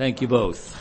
Thank you both.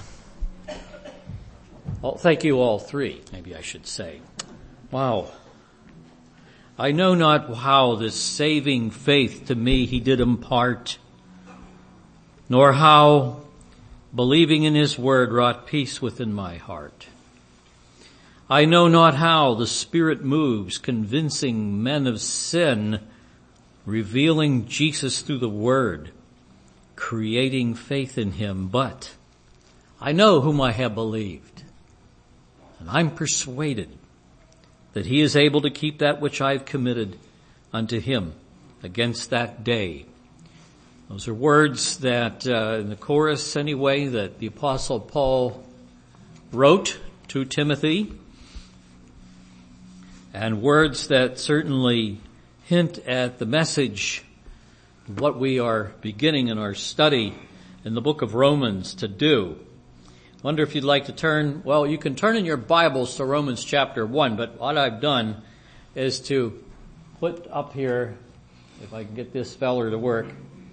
Well, thank you all three, maybe I should say. Wow. I know not how this saving faith to me he did impart, nor how believing in his word wrought peace within my heart. I know not how the Spirit moves, convincing men of sin, revealing Jesus through the word, creating faith in him, but I know whom I have believed, and I'm persuaded that he is able to keep that which I've committed unto him against that day. Those are words that, in the chorus anyway, that the Apostle Paul wrote to Timothy, and words that certainly hint at the message of what we are beginning in our study in the book of Romans to do. Wonder if you'd like to turn, well, you can turn in your Bibles to Romans chapter 1, but what I've done is to put up here, if I can get this feller to work,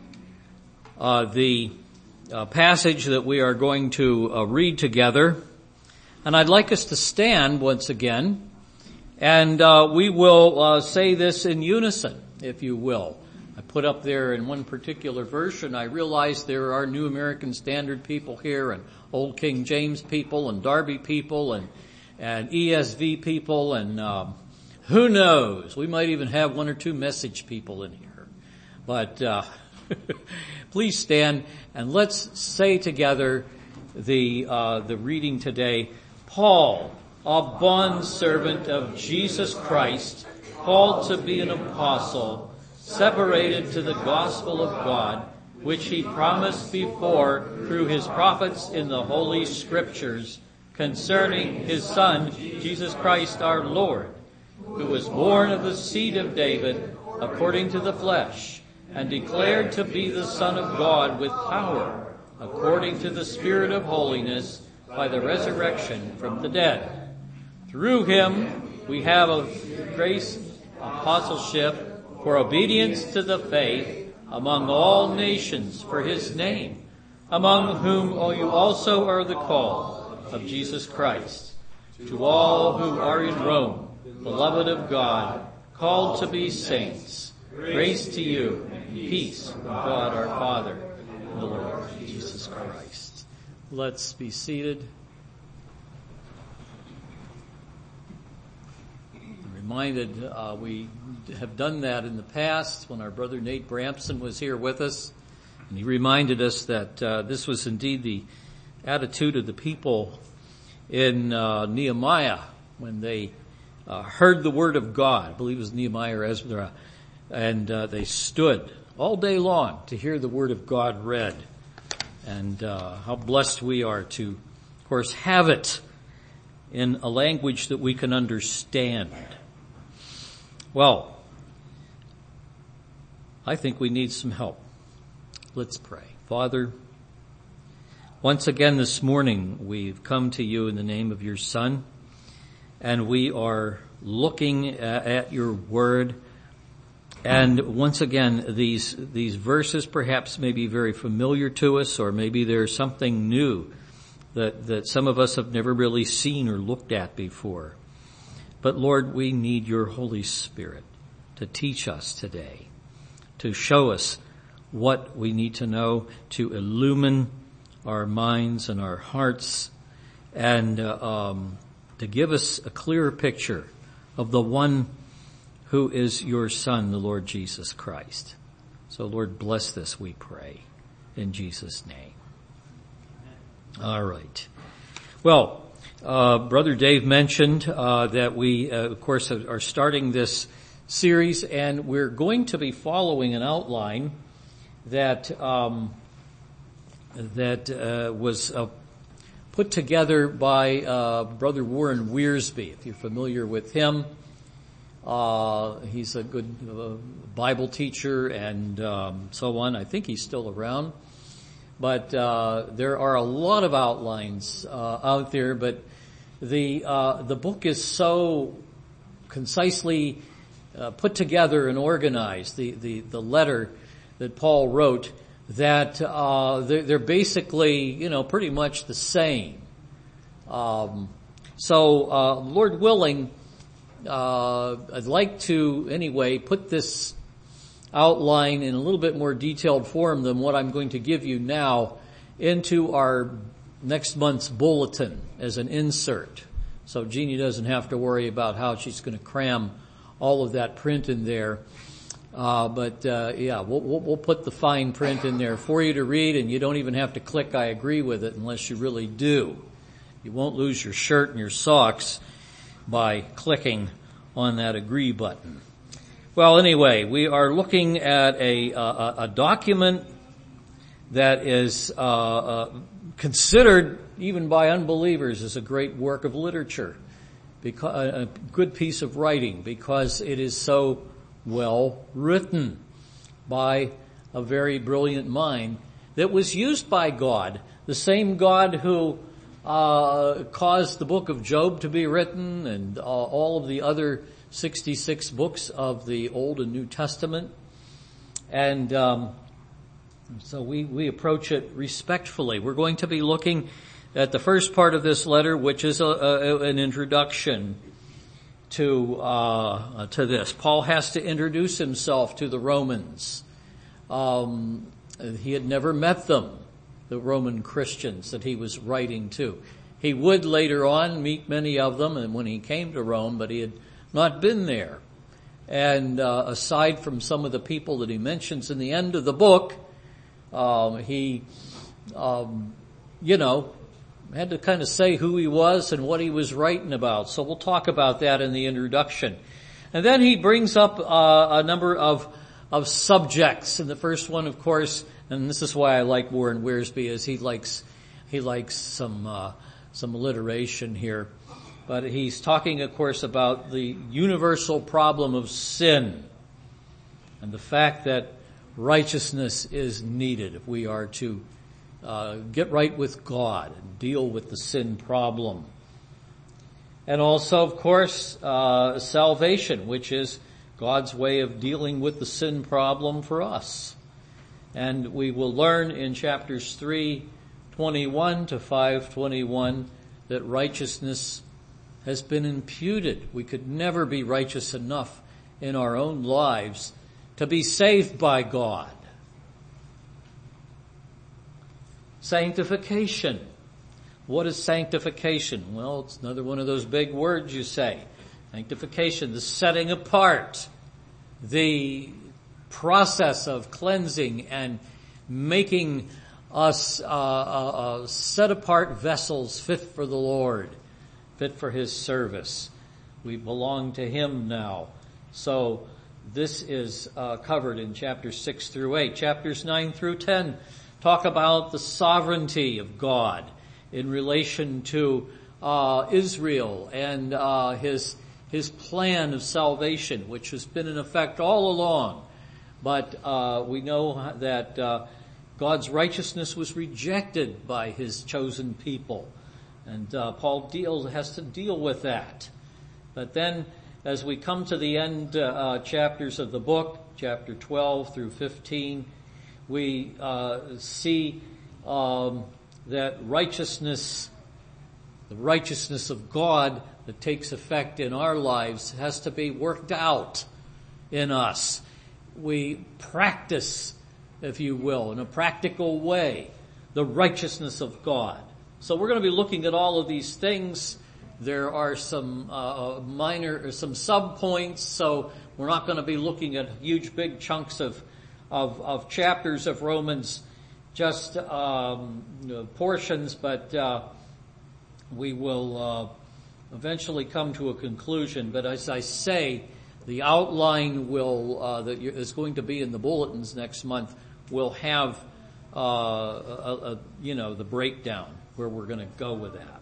the passage that we are going to read together. And I'd like us to stand once again, and we will say this in unison, if you will. I put up there in one particular version, I realize there are New American Standard people here, and Old King James people, and Darby people, and ESV people, and who knows, we might even have one or two Message people in here. But please stand, and let's say together the reading today. Paul, a bondservant of Jesus Christ, called to be an apostle, separated to the gospel of God, which he promised before through his prophets in the Holy Scriptures, concerning his Son, Jesus Christ our Lord, who was born of the seed of David according to the flesh, and declared to be the Son of God with power, according to the Spirit of holiness, by the resurrection from the dead. Through him we have a grace apostleship for obedience to the faith among all nations for his name, among whom you also are the called of Jesus Christ. To all who are in Rome, beloved of God, called to be saints, grace to you and peace from God our Father and the Lord Jesus Christ. Let's be seated. Reminded we have done that in the past when our brother Nate Bramson was here with us, and he reminded us that this was indeed the attitude of the people in Nehemiah when they heard the word of God. I believe it was Nehemiah or Ezra, and they stood all day long to hear the word of God read. And how blessed we are to, of course, have it in a language that we can understand. Well, I think we need some help. Let's pray. Father, once again this morning we've come to you in the name of your Son, and we are looking at your word. And once again, these verses perhaps may be very familiar to us, or maybe there's something new that some of us have never really seen or looked at before. But Lord, we need your Holy Spirit to teach us today, to show us what we need to know, to illumine our minds and our hearts, and to give us a clearer picture of the one who is your Son, the Lord Jesus Christ. So Lord, bless this, we pray, in Jesus' name. All right. Well, Brother Dave mentioned that we, of course, are starting this series, and we're going to be following an outline that was put together by Brother Warren Wiersbe. If you're familiar with him, he's a good Bible teacher and so on. I think he's still around. But there are a lot of outlines out there, but the book is so concisely put together and organized. The letter that Paul wrote that they're basically, pretty much the same. So Lord willing, I'd like to anyway put this outline in a little bit more detailed form than what I'm going to give you now into our next month's bulletin as an insert. So Jeannie doesn't have to worry about how she's going to cram all of that print in there. We'll put the fine print in there for you to read, and you don't even have to click I agree with it unless you really do. You won't lose your shirt and your socks by clicking on that agree button. Well, anyway, we are looking at a document that is considered even by unbelievers as a great work of literature, a good piece of writing, because it is so well written by a very brilliant mind that was used by God, the same God who caused the book of Job to be written and all of the other 66 books of the Old and New Testament. And so we approach it respectfully. We're going to be looking at the first part of this letter, which is an introduction to this. Paul has to introduce himself to the Romans. He had never met them, the Roman Christians that he was writing to. He would later on meet many of them, and when he came to Rome, but he had not been there. And aside from some of the people that he mentions in the end of the book, he had to kind of say who he was and what he was writing about. So we'll talk about that in the introduction. And then he brings up a number of subjects. And the first one, of course, and this is why I like Warren Wiersbe, is he likes some alliteration here. But he's talking, of course, about the universal problem of sin and the fact that righteousness is needed if we are to get right with God and deal with the sin problem. And also, of course, salvation, which is God's way of dealing with the sin problem for us. And we will learn in chapters 3:21 to 5:21 that righteousness has been imputed. We could never be righteous enough in our own lives to be saved by God. Sanctification. What is sanctification? Well, it's another one of those big words you say. Sanctification, the setting apart, the process of cleansing and making us set apart vessels fit for the Lord, fit for His service. We belong to Him now. So this is covered in chapters 6 through 8. Chapters 9 through 10 talk about the sovereignty of God in relation to Israel and His plan of salvation, which has been in effect all along. But we know that God's righteousness was rejected by His chosen people. And Paul has to deal with that. But then, as we come to the end chapters of the book, chapter 12 through 15, we see that righteousness, the righteousness of God that takes effect in our lives, has to be worked out in us. We practice, if you will, in a practical way, the righteousness of God. So we're going to be looking at all of these things. There are some some sub-points, so we're not going to be looking at huge big chunks of chapters of Romans, just portions, but we will eventually come to a conclusion. But as I say, the outline that is going to be in the bulletins next month will have the breakdown where we're going to go with that.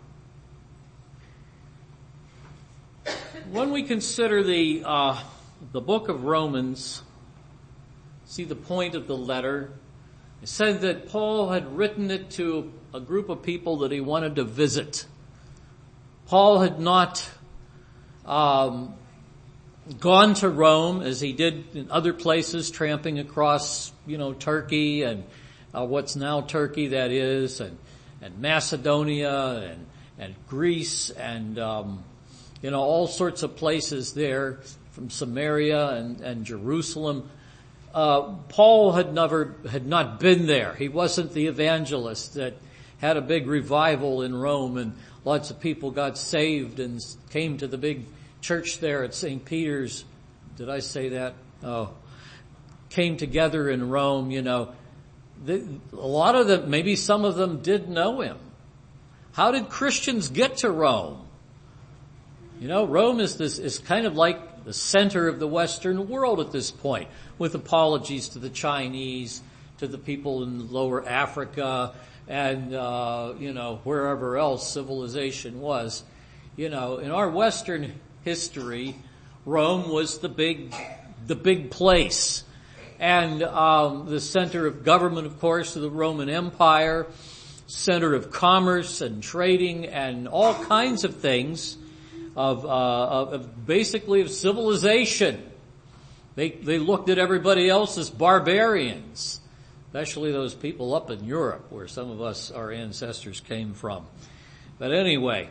When we consider the book of Romans, see the point of the letter. It said that Paul had written it to a group of people that he wanted to visit. Paul had not gone to Rome as he did in other places, tramping across, Turkey and what's now Turkey, that is, and Macedonia and Greece and all sorts of places there, from Samaria and Jerusalem. Paul had not been there. He wasn't the evangelist that had a big revival in Rome and lots of people got saved and came to the big church there at St. Peter's. Did I say that? Oh. Came together in Rome, a lot of them, maybe some of them did know him. How did Christians get to Rome? Rome is kind of like the center of the Western world at this point, with apologies to the Chinese, to the people in lower Africa, and, wherever else civilization was. In our Western history, Rome was the big place. And, the center of government, of course, of the Roman Empire, center of commerce and trading and all kinds of things of basically of civilization. They looked at everybody else as barbarians, especially those people up in Europe where some of us, our ancestors, came from. But anyway,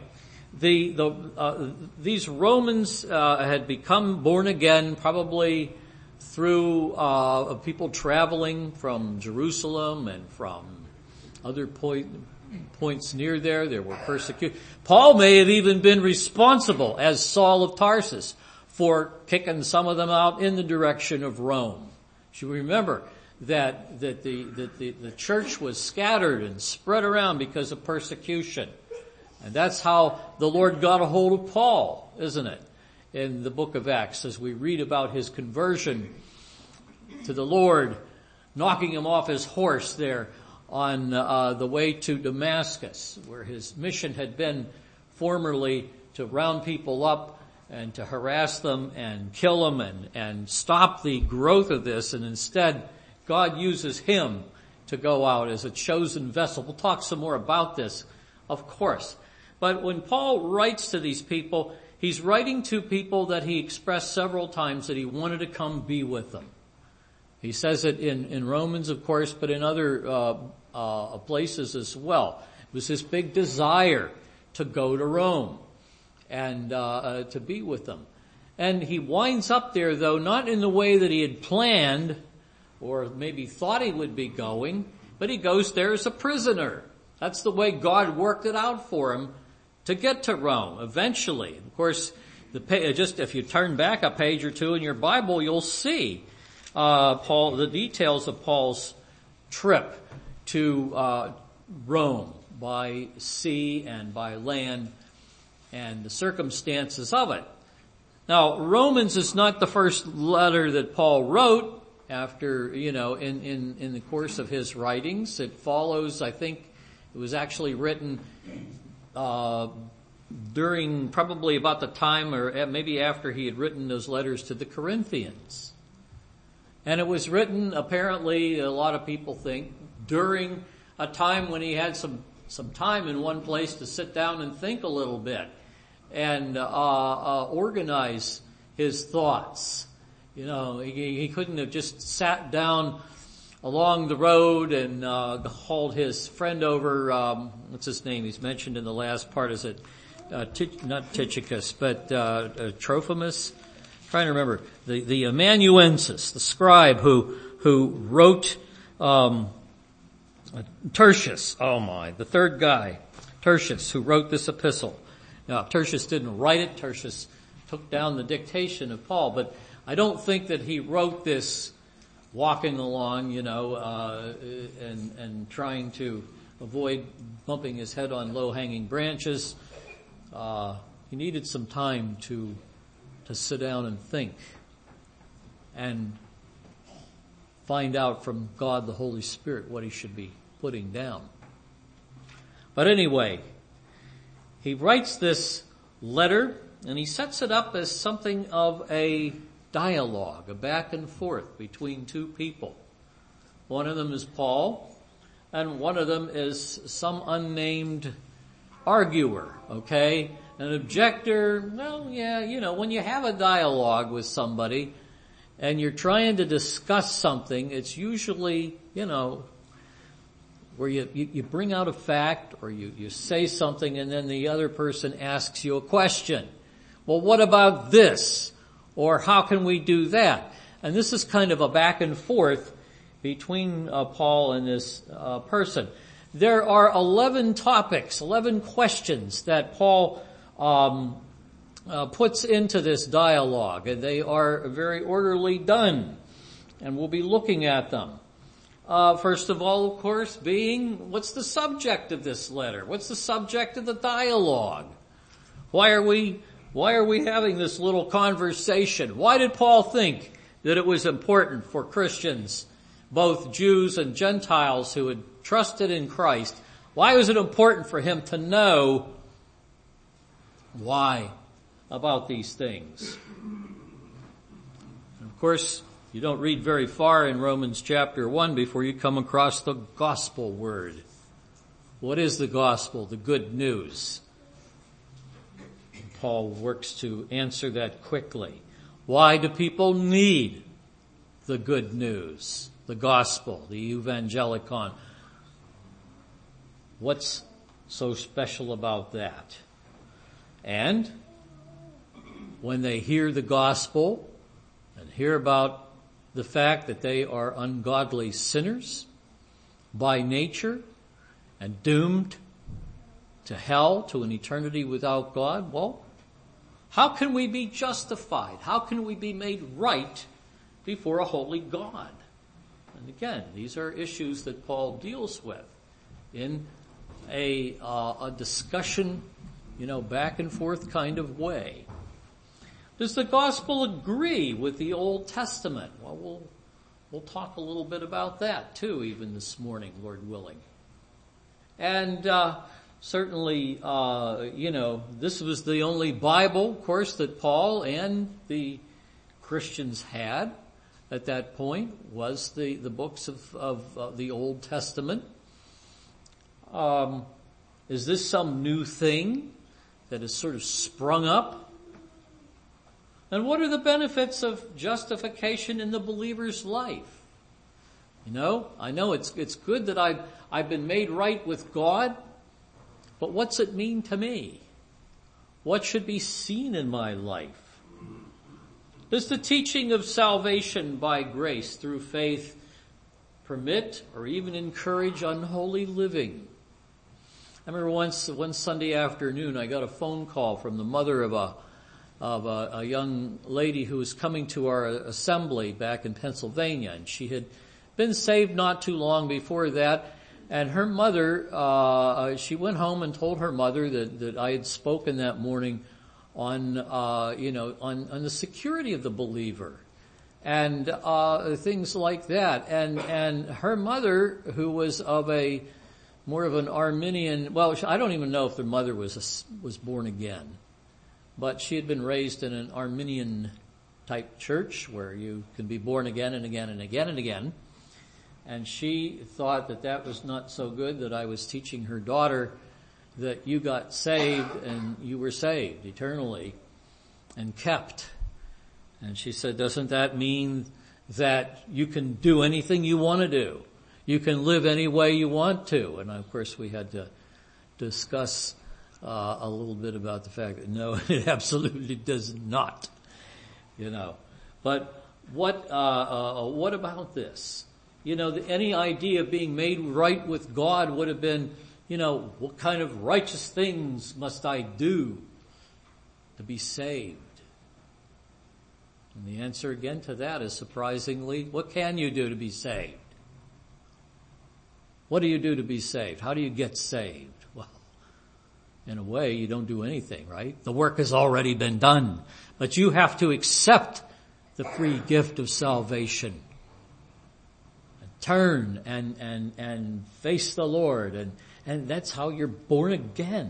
these Romans had become born again probably through people traveling from Jerusalem and from other points near there. There were persecutions. Paul may have even been responsible, as Saul of Tarsus, for kicking some of them out in the direction of Rome. You remember that the church was scattered and spread around because of persecution. And that's how the Lord got a hold of Paul, isn't it? In the book of Acts, as we read about his conversion to the Lord, knocking him off his horse there on the way to Damascus, where his mission had been formerly to round people up and to harass them and kill them and stop the growth of this. And instead, God uses him to go out as a chosen vessel. We'll talk some more about this, of course. But when Paul writes to these people, he's writing to people that he expressed several times that he wanted to come be with them. He says it in Romans, of course, but in other places as well. It was his big desire to go to Rome and to be with them. And he winds up there, though, not in the way that he had planned or maybe thought he would be going, but he goes there as a prisoner. That's the way God worked it out for him to get to Rome eventually. Of course, just if you turn back a page or two in your Bible, you'll see the details of Paul's trip to Rome by sea and by land and the circumstances of it. Now, Romans is not the first letter that Paul wrote after, in the course of his writings. It follows, I think, it was actually written during probably about the time or maybe after he had written those letters to the Corinthians. And it was written, apparently, a lot of people think, during a time when he had some time in one place to sit down and think a little bit and organize his thoughts. He couldn't have just sat down along the road and hauled his friend over, what's his name? He's mentioned in the last part. Is it not Tychicus, but Trophimus? I'm trying to remember. The amanuensis, the scribe who wrote Tertius. Oh my, the third guy, Tertius, who wrote this epistle. Now, Tertius didn't write it. Tertius took down the dictation of Paul, but I don't think that he wrote this walking along, and trying to avoid bumping his head on low-hanging branches. He needed some time to sit down and think and find out from God the Holy Spirit what he should be putting down. But anyway, he writes this letter and he sets it up as something of a dialogue, a back and forth between two people. One of them is Paul, and one of them is some unnamed arguer, okay? An objector. Well, yeah, when you have a dialogue with somebody and you're trying to discuss something, it's usually, where you bring out a fact or you say something and then the other person asks you a question. Well, what about this? Or how can we do that? And this is kind of a back and forth between Paul and this person. There are 11 topics, 11 questions that Paul puts into this dialogue, and they are very orderly done, and we'll be looking at them. First of all, of course, being, what's the subject of this letter? What's the subject of the dialogue? Why are we having this little conversation? Why did Paul think that it was important for Christians, both Jews and Gentiles who had trusted in Christ? Why was it important for him to know why about these things? And of course, you don't read very far in Romans chapter 1 before you come across the gospel word. What is the gospel? The good news. And Paul works to answer that quickly. Why do people need the good news? The gospel, the evangelicon. What's so special about that? And when they hear the gospel and hear about the fact that they are ungodly sinners by nature and doomed to hell, to an eternity without God, well, how can we be justified? How can we be made right before a holy God? And again, these are issues that Paul deals with in a discussion, back and forth kind of way. Does the gospel agree with the Old Testament? Well, we'll talk a little bit about that too, even this morning, Lord willing. And certainly, this was the only Bible, of course, that Paul and the Christians had at that point, was the books of the Old Testament. Is this some new thing that has sort of sprung up? And what are the benefits of justification in the believer's life? I know it's good that I've been made right with God, but what's it mean to me? What should be seen in my life? Does the teaching of salvation by grace through faith permit or even encourage unholy living? I remember one Sunday afternoon I got a phone call from the mother of a young lady who was coming to our assembly back in Pennsylvania, and she had been saved not too long before that. And her mother, she went home and told her mother that I had spoken that morning on the security of the believer and things like that. And her mother, who was of more of an Arminian, well, I don't even know if their mother was born again. But she had been raised in an Arminian type church where you can be born again and again and again and again. And she thought that was not so good, that I was teaching her daughter that you got saved and you were saved eternally and kept. And she said, doesn't that mean that you can do anything you want to do? You can live any way you want to? And of course we had to discuss a little bit about the fact that no, it absolutely does not, But what about this? Any idea of being made right with God would have been, what kind of righteous things must I do to be saved? And the answer again to that is surprisingly, what can you do to be saved? What do you do to be saved? How do you get saved? Well, in a way, you don't do anything, right? The work has already been done. But you have to accept the free gift of salvation. And turn and face the Lord. And that's how you're born again.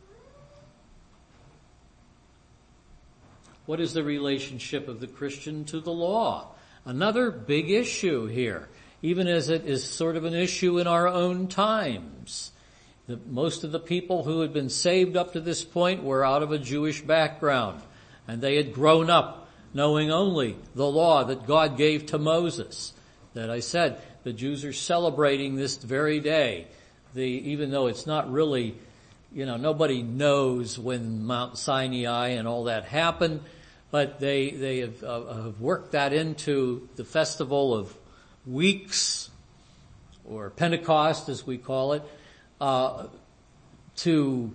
What is the relationship of the Christian to the law? Another big issue here, even as it is sort of an issue in our own times. Most of the people who had been saved up to this point were out of a Jewish background, and they had grown up knowing only the law that God gave to Moses. That I said the Jews are celebrating this very day. Even though it's not really, nobody knows when Mount Sinai and all that happened, but they have worked that into the festival of weeks, or Pentecost as we call it, to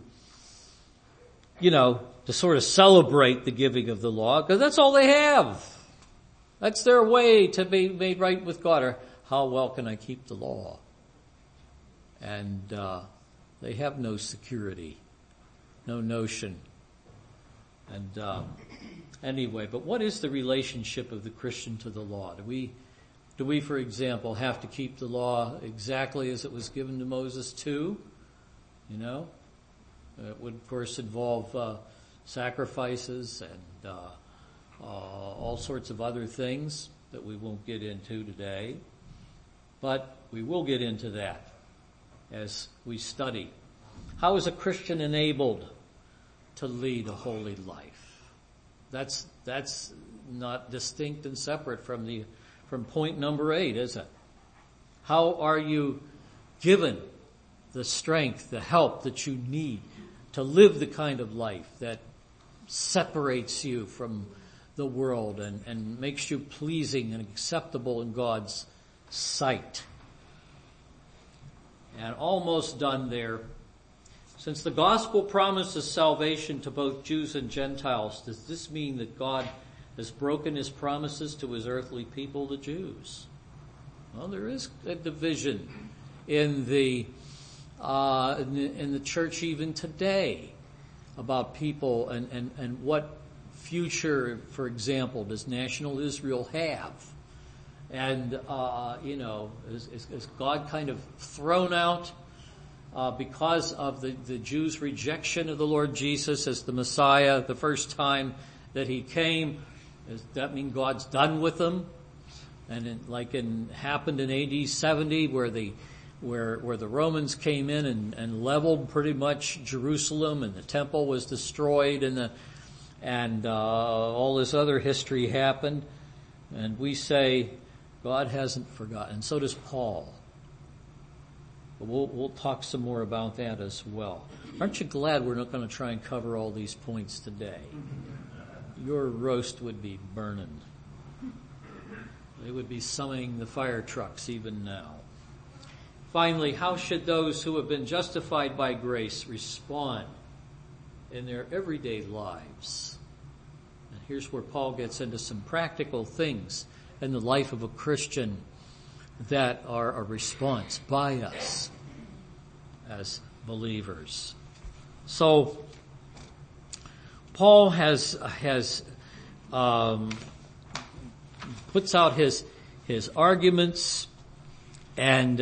sort of celebrate the giving of the law, because that's all they have. That's their way to be made right with God. Or how well can I keep the law? And they have no security, no notion. And anyway, but what is the relationship of the Christian to the law? Do we, for example, have to keep the law exactly as it was given to Moses too? It would, of course, involve sacrifices and all sorts of other things that we won't get into today. But we will get into that as we study. How is a Christian enabled to lead a holy life? That's not distinct and separate from point number 8, is it? How are you given the strength, the help that you need to live the kind of life that separates you from the world and makes you pleasing and acceptable in God's sight? And almost done there. Since the gospel promises salvation to both Jews and Gentiles, does this mean that God has broken his promises to his earthly people, the Jews? Well, there is a division in the church even today about people and what future, for example, does national Israel have? And, is God kind of thrown out because of the Jews' rejection of the Lord Jesus as the Messiah the first time that he came? Does that mean God's done with them? And happened in AD 70 where the Romans came in and leveled pretty much Jerusalem, and the temple was destroyed, and all this other history happened. And we say God hasn't forgotten. So does Paul. But we'll talk some more about that as well. Aren't you glad we're not going to try and cover all these points today? Your roast would be burning. They would be summoning the fire trucks even now. Finally, how should those who have been justified by grace respond in their everyday lives? And here's where Paul gets into some practical things in the life of a Christian that are a response by us as believers. So Paul puts out his arguments, and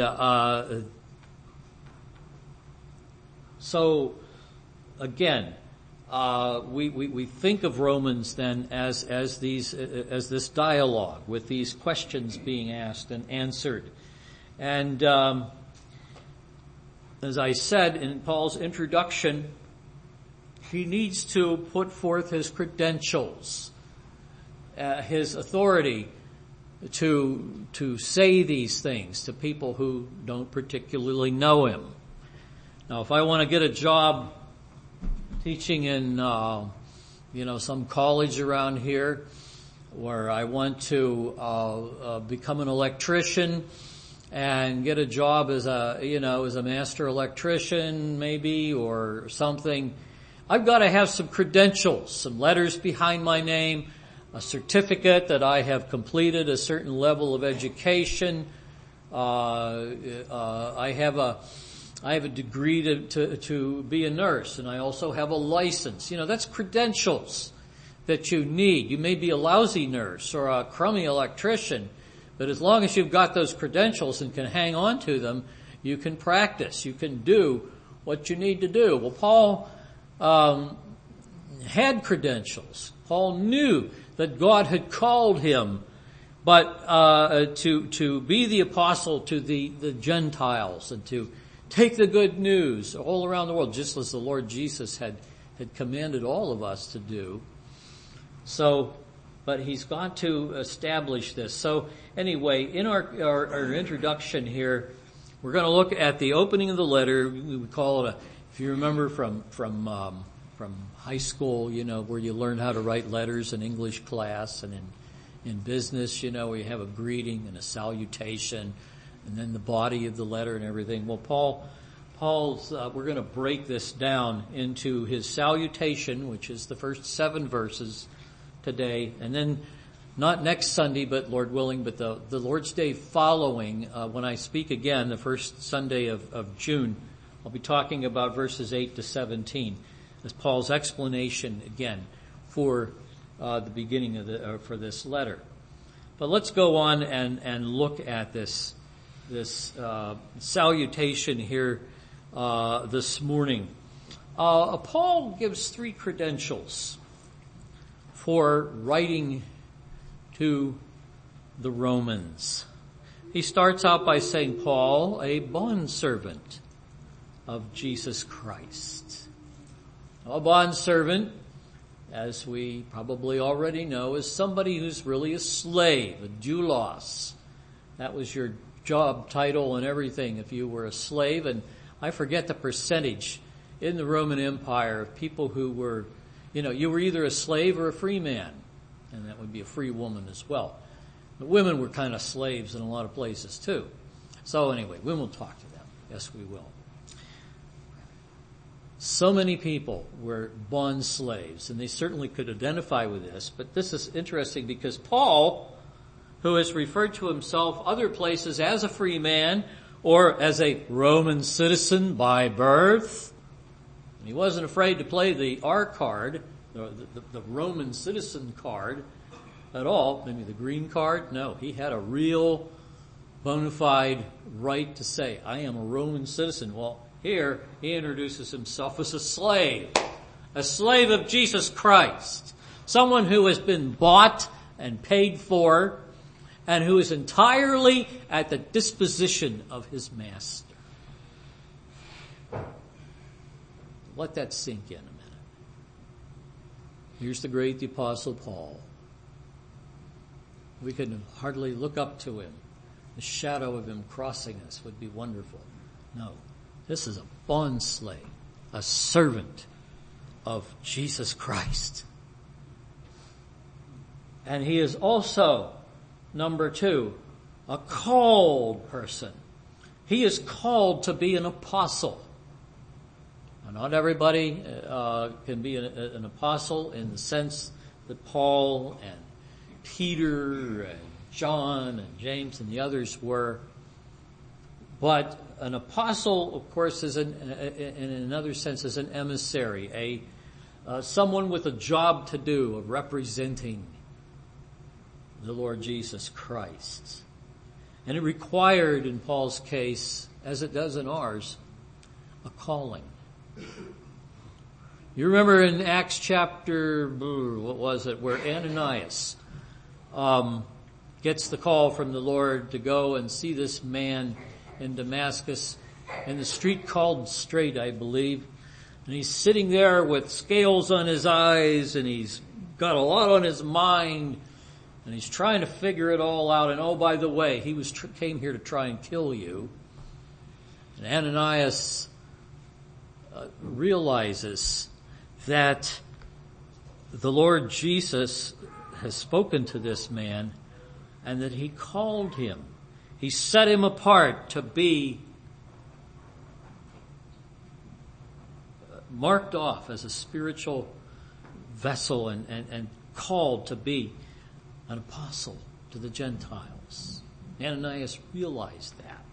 so again, we think of Romans then as this dialogue with these questions being asked and answered. And as I said in Paul's introduction, he needs to put forth his credentials, his authority to say these things to people who don't particularly know him. Now, if I want to get a job teaching in, some college around here, where I want to become an electrician and get a job as a master electrician, maybe, or something, I've got to have some credentials, some letters behind my name, a certificate that I have completed a certain level of education. I have a degree to be a nurse, and I also have a license. That's credentials that you need. You may be a lousy nurse or a crummy electrician, but as long as you've got those credentials and can hang on to them, you can practice. You can do what you need to do. Well, Paul had credentials. Paul knew that God had called him, but to be the apostle to the Gentiles and to take the good news all around the world, just as the Lord Jesus had commanded all of us to do. So but he's got to establish this. So anyway, in our introduction here, we're going to look at the opening of the letter. We would call it if you remember from high school, where you learn how to write letters in English class, and in business, where you have a greeting and a salutation, and then the body of the letter and everything. Well, Paul's, we're going to break this down into his salutation, which is the first 7 verses today, and then not next Sunday, but Lord willing, but the Lord's Day following, when I speak again, the first Sunday of June, I'll be talking about verses 8 to 17 as Paul's explanation again for the beginning of for this letter. But let's go on and look at this salutation here this morning. Paul gives 3 credentials for writing to the Romans. He starts out by saying, Paul, a bondservant of Jesus Christ. A bondservant, as we probably already know, is somebody who's really a slave, a doulos. That was your job title and everything if you were a slave. And I forget the percentage in the Roman Empire of people who were, you were either a slave or a free man. And that would be a free woman as well. But women were kind of slaves in a lot of places too. So anyway, we will talk to them. Yes, we will. So many people were bond slaves, and they certainly could identify with this. But this is interesting because Paul, who has referred to himself other places as a free man or as a Roman citizen by birth, and he wasn't afraid to play the R card, the Roman citizen card at all, maybe the green card. No, he had a real bona fide right to say, I am a Roman citizen. Well, here he introduces himself as a slave of Jesus Christ, someone who has been bought and paid for and who is entirely at the disposition of his master. Let that sink in a minute. Here's the great Apostle Paul. We can hardly look up to him. The shadow of him crossing us would be wonderful. No, this is a bond slave, a servant of Jesus Christ. And he is also, number 2, a called person. He is called to be an apostle. Now, not everybody can be an apostle in the sense that Paul and Peter and John and James and the others were. But an apostle, of course, is in another sense is an emissary, someone with a job to do of representing the Lord Jesus Christ. And it required, in Paul's case, as it does in ours, a calling. You remember in Acts chapter, where Ananias gets the call from the Lord to go and see this man in Damascus, in the street called Straight, I believe. And he's sitting there with scales on his eyes, and he's got a lot on his mind, and he's trying to figure it all out. And oh, by the way, he came here to try and kill you. And Ananias realizes that the Lord Jesus has spoken to this man and that he called him. He set him apart to be marked off as a spiritual vessel and called to be an apostle to the Gentiles. Ananias realized that.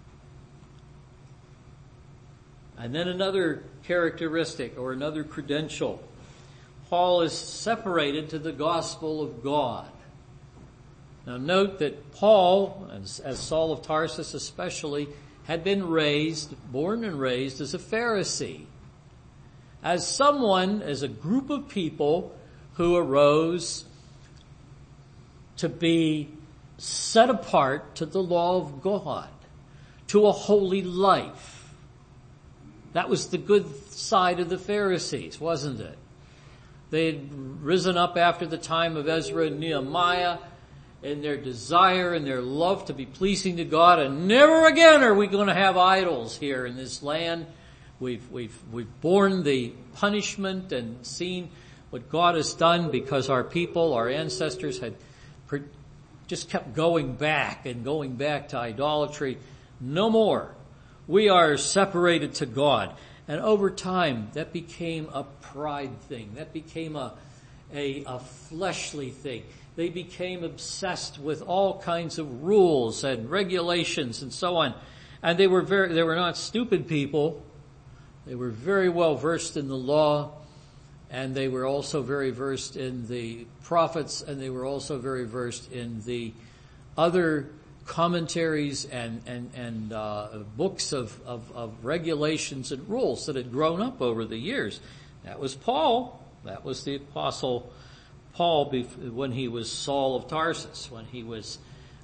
And then another characteristic or another credential. Paul is separated to the gospel of God. Now note that Paul, as Saul of Tarsus especially, had been born and raised as a Pharisee. As someone, as a group of people who arose to be set apart to the law of God, to a holy life. That was the good side of the Pharisees, wasn't it? They had risen up after the time of Ezra and Nehemiah in their desire and their love to be pleasing to God, and never again are we going to have idols here in this land. We've borne the punishment and seen what God has done because our people, our ancestors had just kept going back to idolatry. No more. We are separated to God. And over time, that became a pride thing. That became a fleshly thing. They became obsessed with all kinds of rules and regulations and so on. And they were not stupid people. They were very well versed in the law, and they were also very versed in the prophets, and they were also very versed in the other commentaries and books of regulations and rules that had grown up over the years. That was Paul. That was the Apostle Paul when he was Saul of Tarsus. When he was,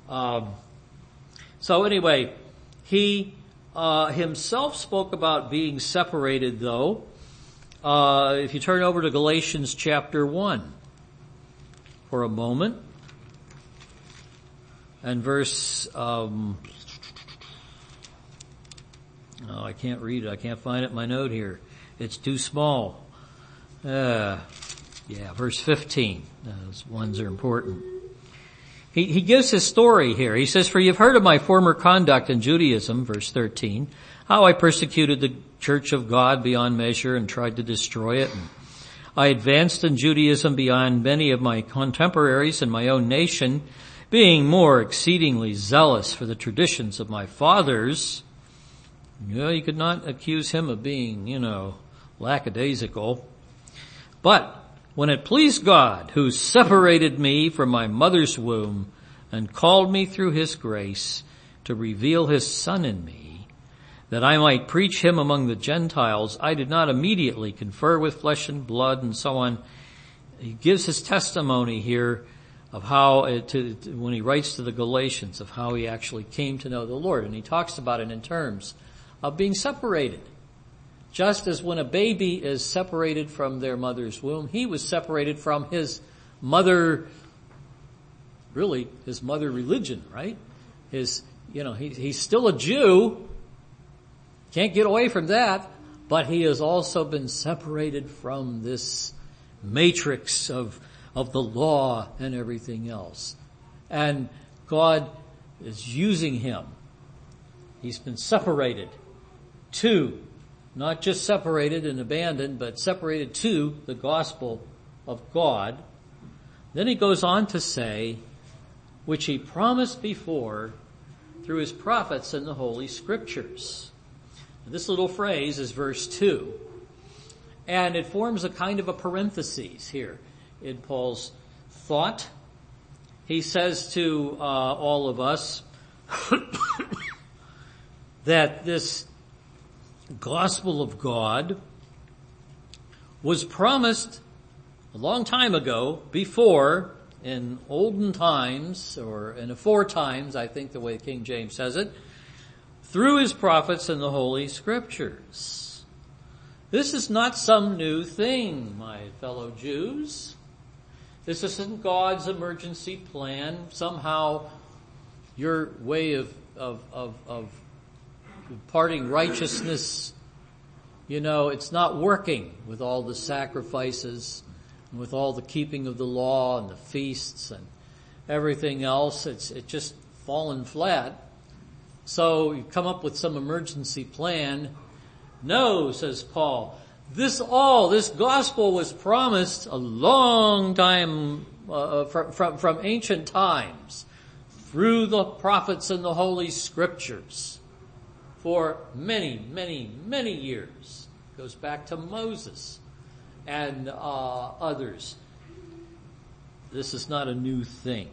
so anyway, he himself spoke about being separated, though. If you turn over to Galatians chapter 1 for a moment, and verse, I can't read it. I can't find it in my note here. It's too small. Verse 15. Those ones are important. He gives his story here. He says, "For you've heard of my former conduct in Judaism," verse 13, "how I persecuted the church of God beyond measure and tried to destroy it. And I advanced in Judaism beyond many of my contemporaries in my own nation, being more exceedingly zealous for the traditions of my fathers." You could not accuse him of being, lackadaisical. "But when it pleased God, who separated me from my mother's womb and called me through his grace to reveal his Son in me, that I might preach him among the Gentiles, I did not immediately confer with flesh and blood," and so on. He gives his testimony here of how, when he writes to the Galatians, of how he actually came to know the Lord. And he talks about it in terms of being separated. Just as when a baby is separated from their mother's womb, he was separated from his mother religion, right? He's still a Jew. Can't get away from that. But he has also been separated from this matrix of the law and everything else. And God is using him. He's been separated to, not just separated and abandoned, but separated to the gospel of God. Then he goes on to say, which he promised before through his prophets in the Holy Scriptures. This little phrase is verse 2. And it forms a kind of a parenthesis here in Paul's thought. He says to all of us that this gospel of God was promised a long time ago, before, in olden times, or in aforetimes, I think the way King James says it, through his prophets in the Holy Scriptures. This is not some new thing, my fellow Jews. This isn't God's emergency plan. Somehow your way of imparting righteousness, it's not working with all the sacrifices and with all the keeping of the law and the feasts and everything else. It's just fallen flat. So you come up with some emergency plan. No, says Paul, this gospel was promised a long time, from ancient times, through the prophets and the Holy Scriptures, for many, many, many years. It goes back to Moses and others. This is not a new thing.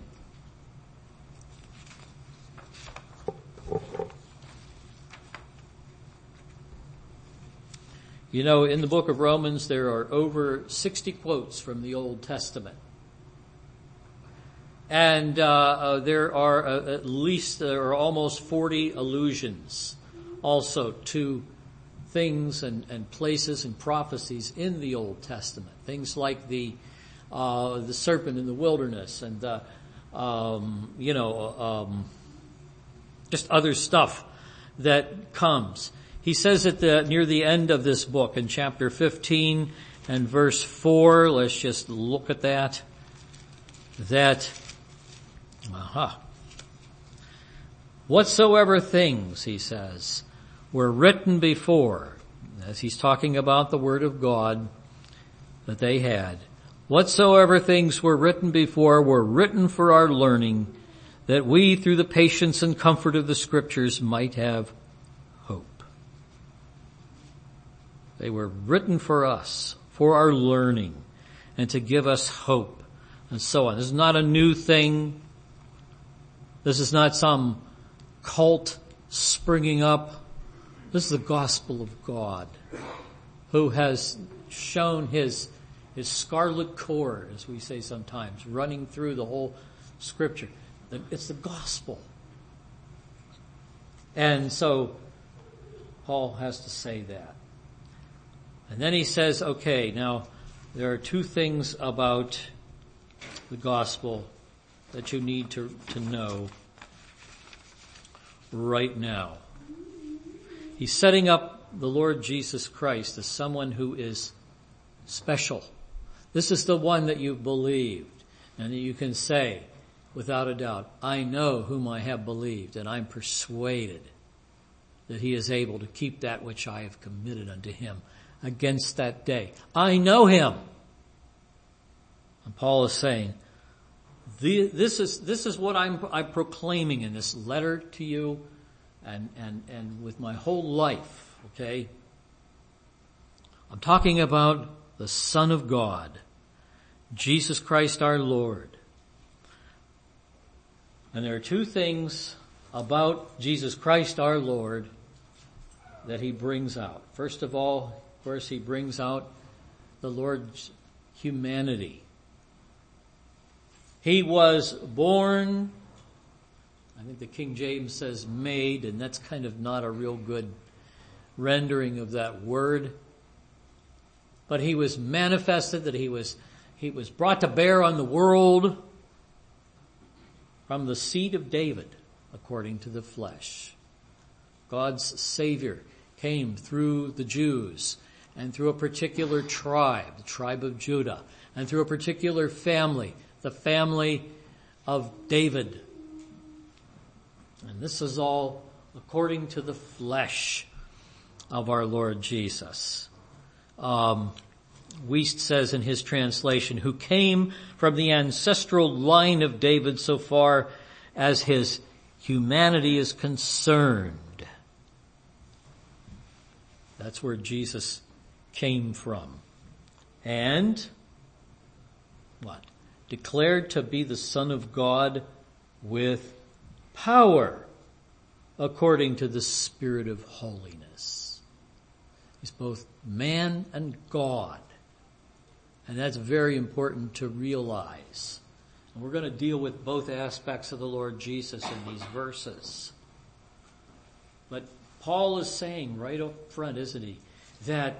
In the book of Romans, there are over 60 quotes from the Old Testament. And there are almost 40 allusions also to things and places and prophecies in the Old Testament. Things like the serpent in the wilderness and just other stuff that comes. He says near the end of this book in chapter 15 and verse 4, let's just look at that. Whatsoever things, he says, were written before, as he's talking about the Word of God that they had, whatsoever things were written before were written for our learning, that we through the patience and comfort of the Scriptures might have hope. They were written for us, for our learning, and to give us hope. And so on. This is not a new thing. This is not some cult springing up. This is the gospel of God, who has shown his scarlet cord, as we say sometimes, running through the whole Scripture. It's the gospel. And so Paul has to say that. And then he says, okay, now there are two things about the gospel that you need to know right now. He's setting up the Lord Jesus Christ as someone who is special. This is the one that you believed, and that you can say without a doubt, I know whom I have believed, and I'm persuaded that he is able to keep that which I have committed unto him against that day. I know him. And Paul is saying, this is what I'm proclaiming in this letter to you and with my whole life, okay? I'm talking about the Son of God, Jesus Christ our Lord. And there are two things about Jesus Christ our Lord that he brings out. First of all, of course, he brings out the Lord's humanity. He was born, I think the King James says made, and that's kind of not a real good rendering of that word. But he was manifested, that he was brought to bear on the world from the seed of David, according to the flesh. God's Savior came through the Jews and through a particular tribe, the tribe of Judah, and through a particular family, the family of David. And this is all according to the flesh of our Lord Jesus. Wiest says in his translation, who came from the ancestral line of David so far as his humanity is concerned. That's where Jesus came from. And what? Declared to be the Son of God with power according to the Spirit of holiness. He's both man and God. And that's very important to realize. And we're going to deal with both aspects of the Lord Jesus in these verses. But Paul is saying right up front, isn't he, that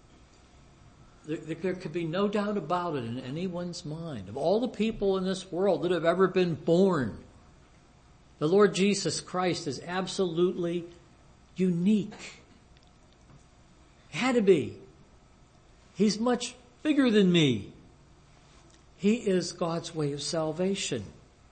there could be no doubt about it in anyone's mind. Of all the people in this world that have ever been born, the Lord Jesus Christ is absolutely unique. Had to be. He's much bigger than me. He is God's way of salvation.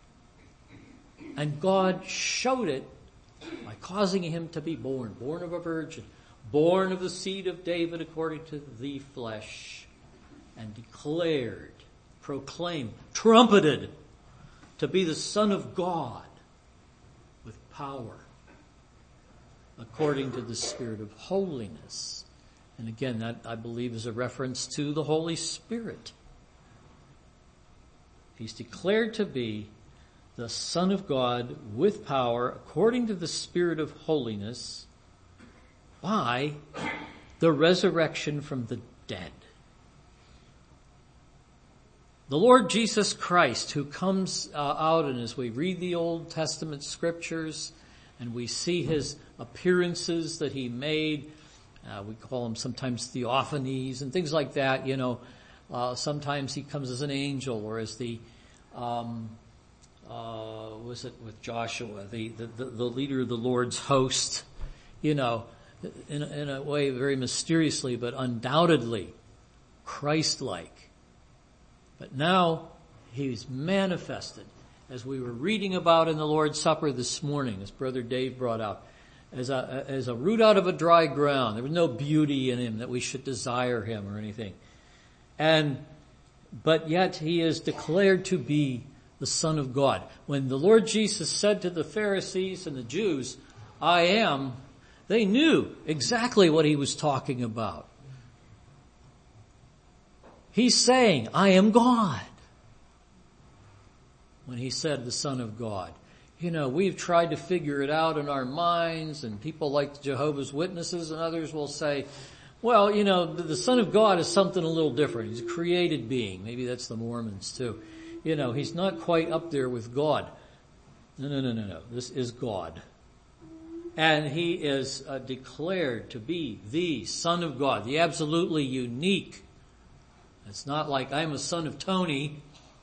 And God showed it by causing him to be born of a virgin, born of the seed of David according to the flesh, and declared, proclaimed, trumpeted to be the Son of God with power according to the Spirit of holiness. And again, that I believe is a reference to the Holy Spirit. He's declared to be the Son of God with power according to the Spirit of holiness by the resurrection from the dead. The Lord Jesus Christ, who comes out, and as we read the Old Testament scriptures and we see his appearances that he made We call them sometimes theophanies and things like that, sometimes he comes as an angel or as the, was it with Joshua, the leader of the Lord's host, in a way very mysteriously, but undoubtedly Christ-like. But now he's manifested, as we were reading about in the Lord's Supper this morning, as Brother Dave brought out, as a root out of a dry ground. There was no beauty in him that we should desire him or anything. But yet he is declared to be the Son of God. When the Lord Jesus said to the Pharisees and the Jews, I am, they knew exactly what he was talking about. He's saying, I am God. When he said the Son of God. We've tried to figure it out in our minds, and people like Jehovah's Witnesses and others will say, well, the Son of God is something a little different. He's a created being. Maybe that's the Mormons too. He's not quite up there with God. No. This is God. And he is declared to be the Son of God, the absolutely unique. It's not like I'm a son of Tony,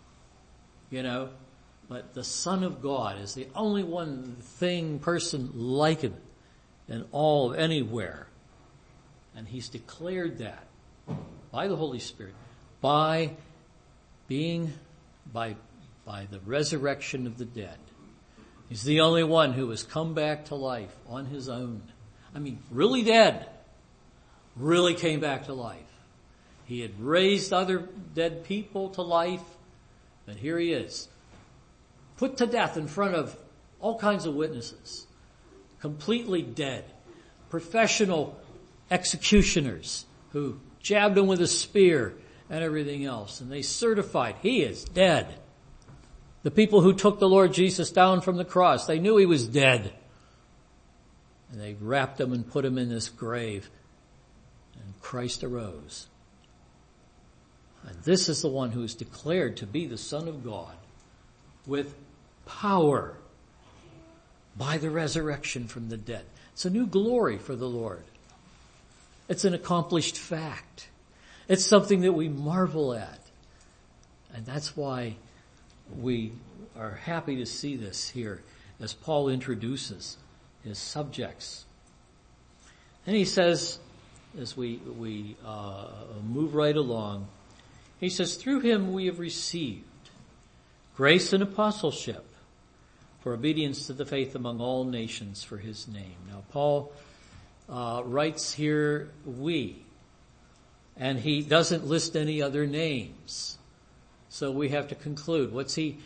but the Son of God is the only person like him in all of anywhere. And he's declared that by the Holy Spirit, by the resurrection of the dead. He's the only one who has come back to life on his own. Really dead. Really came back to life. He had raised other dead people to life, but here he is, put to death in front of all kinds of witnesses, completely dead, professional executioners who jabbed him with a spear and everything else, and they certified he is dead. The people who took the Lord Jesus down from the cross, they knew he was dead, and they wrapped him and put him in this grave, and Christ arose. And this is the one who is declared to be the Son of God with power by the resurrection from the dead. It's a new glory for the Lord. It's an accomplished fact. It's something that we marvel at. And that's why we are happy to see this here as Paul introduces his subjects. And he says, as we move right along, he says, through him we have received grace and apostleship for obedience to the faith among all nations for his name. Now Paul writes here we, and he doesn't list any other names. So we have to conclude, who's he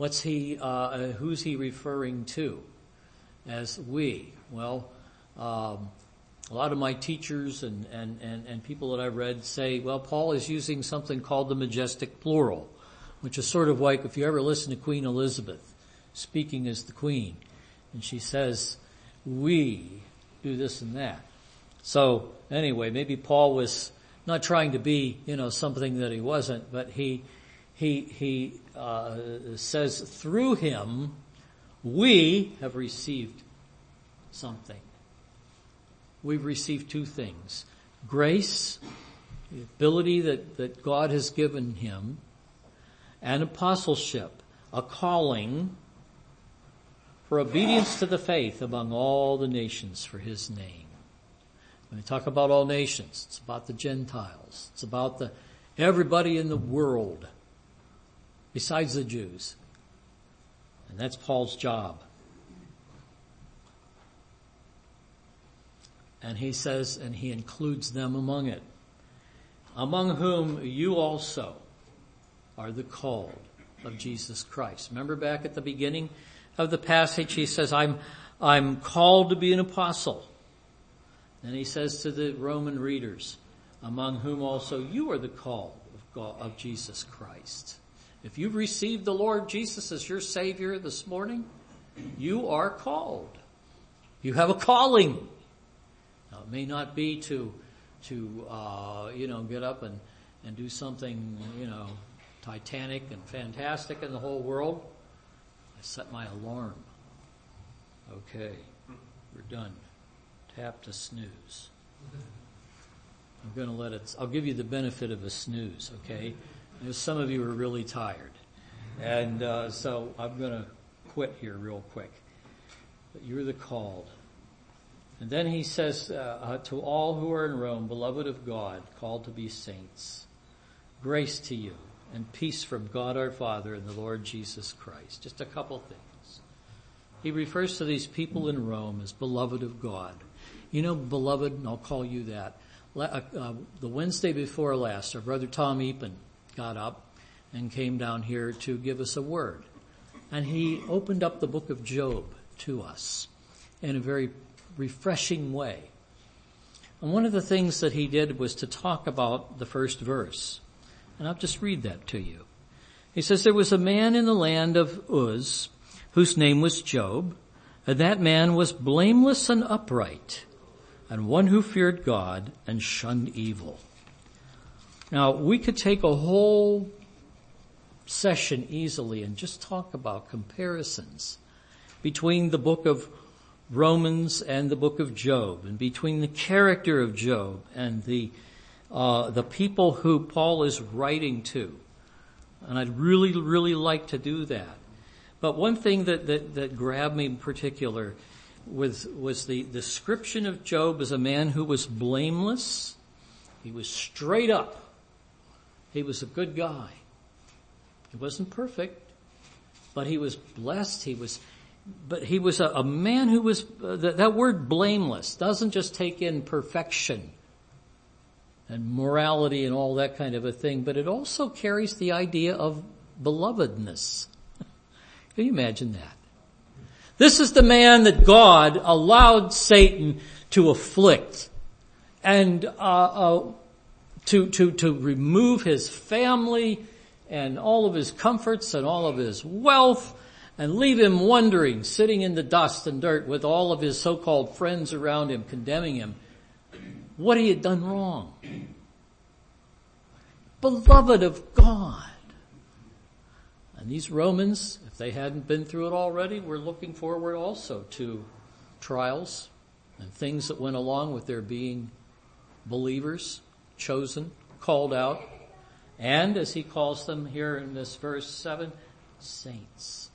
referring to as we? Well, a lot of my teachers and people that I read say, well, Paul is using something called the majestic plural, which is sort of like if you ever listen to Queen Elizabeth speaking as the Queen, and she says, we do this and that. So anyway, maybe Paul was not trying to be, something that he wasn't, but he says through him we have received something. We've received two things. Grace, the ability that God has given him, and apostleship, a calling for obedience to the faith among all the nations for his name. When we talk about all nations, it's about the Gentiles. It's about everybody in the world besides the Jews. And that's Paul's job. And he says, and he includes them among it, among whom you also are the called of Jesus Christ. Remember back at the beginning of the passage, he says, I'm called to be an apostle. Then he says to the Roman readers, among whom also you are the called of Jesus Christ. If you've received the Lord Jesus as your Savior this morning, you are called. You have a calling. Now, it may not be to get up and do something, titanic and fantastic in the whole world. I set my alarm. Okay, we're done. Tap to snooze. I'll give you the benefit of a snooze, okay? Because some of you are really tired. And so I'm going to quit here real quick. But you're the called. And then he says, to all who are in Rome, beloved of God, called to be saints, grace to you and peace from God our Father and the Lord Jesus Christ. Just a couple things. He refers to these people in Rome as beloved of God. You know, beloved, and I'll call you that. The Wednesday before last, our brother Tom Epen got up and came down here to give us a word. And he opened up the book of Job to us in a very refreshing way. And one of the things that he did was to talk about the first verse. And I'll just read that to you. He says, there was a man in the land of Uz whose name was Job, and that man was blameless and upright, and one who feared God and shunned evil. Now, we could take a whole session easily and just talk about comparisons between the book of Romans and the book of Job, and between the character of Job and the people who Paul is writing to. And I'd really, really like to do that. But one thing that grabbed me in particular was the description of Job as a man who was blameless. He was straight up. He was a good guy. He wasn't perfect, but he was blessed. He was a man who was, that word blameless doesn't just take in perfection and morality and all that kind of a thing, but it also carries the idea of belovedness. Can you imagine that? This is the man that God allowed Satan to afflict and to remove his family and all of his comforts and all of his wealth and leave him wondering, sitting in the dust and dirt with all of his so-called friends around him, condemning him, what he had done wrong. Beloved of God. And these Romans, if they hadn't been through it already, were looking forward also to trials and things that went along with their being believers, chosen, called out, and as he calls them here in this verse 7, saints.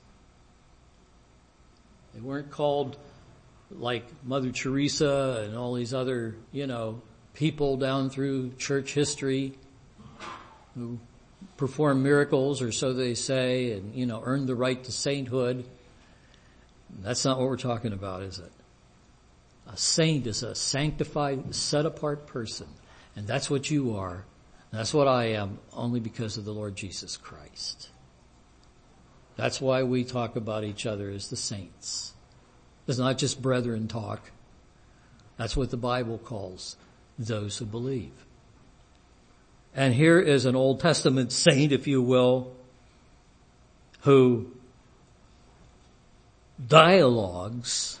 They weren't called like Mother Teresa and all these other, people down through church history who perform miracles, or so they say, and, earn the right to sainthood. That's not what we're talking about, is it? A saint is a sanctified, set-apart person. And that's what you are. And that's what I am, only because of the Lord Jesus Christ. That's why we talk about each other as the saints. It's not just brethren talk. That's what the Bible calls those who believe. And here is an Old Testament saint, if you will, who dialogues,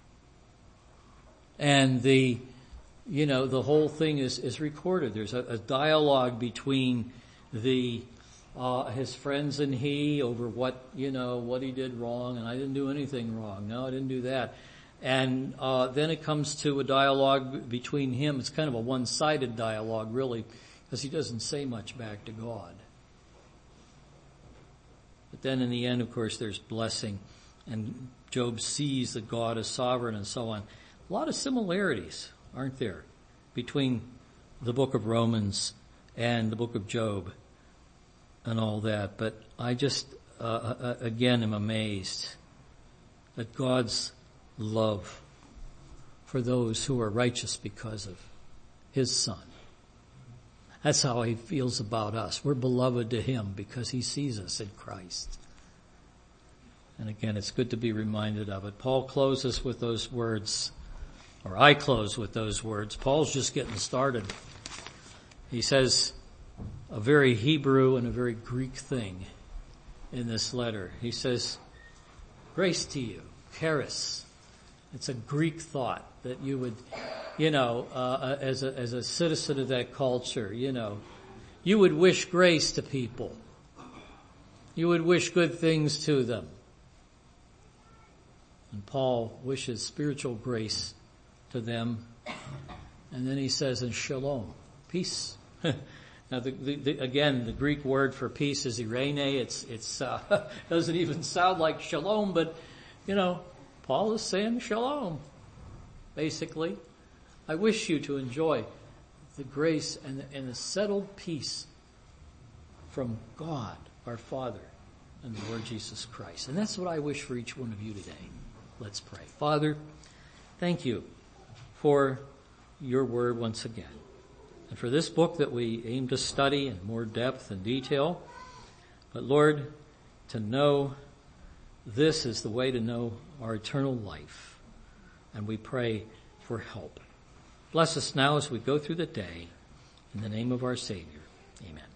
and the whole thing is recorded. There's a dialogue between his friends and he over what he did wrong, and I didn't do anything wrong. No, I didn't do that. And then it comes to a dialogue between him. It's kind of a one-sided dialogue, really, because he doesn't say much back to God. But then in the end, of course, there's blessing, and Job sees that God is sovereign and so on. A lot of similarities, aren't there, between the book of Romans and the book of Job and all that. But I just, again, am amazed at God's love for those who are righteous because of his Son. That's how he feels about us. We're beloved to him because he sees us in Christ. And again, it's good to be reminded of it. Paul closes with those words, or I close with those words. Paul's just getting started. He says a very Hebrew and a very Greek thing in this letter. He says, grace to you, charis. It's a Greek thought that you would, as a citizen of that culture, you would wish grace to people. You would wish good things to them. And Paul wishes spiritual grace to them. And then he says, and shalom, Peace. Now, again, the Greek word for peace is eirene. It's doesn't even sound like shalom, but, Paul is saying shalom, basically. I wish you to enjoy the grace and the settled peace from God, our Father, and the Lord Jesus Christ. And that's what I wish for each one of you today. Let's pray. Father, thank you for your word once again, and for this book that we aim to study in more depth and detail. But Lord, to know this is the way to know our eternal life, and we pray for help. Bless us now as we go through the day. In the name of our Savior, amen.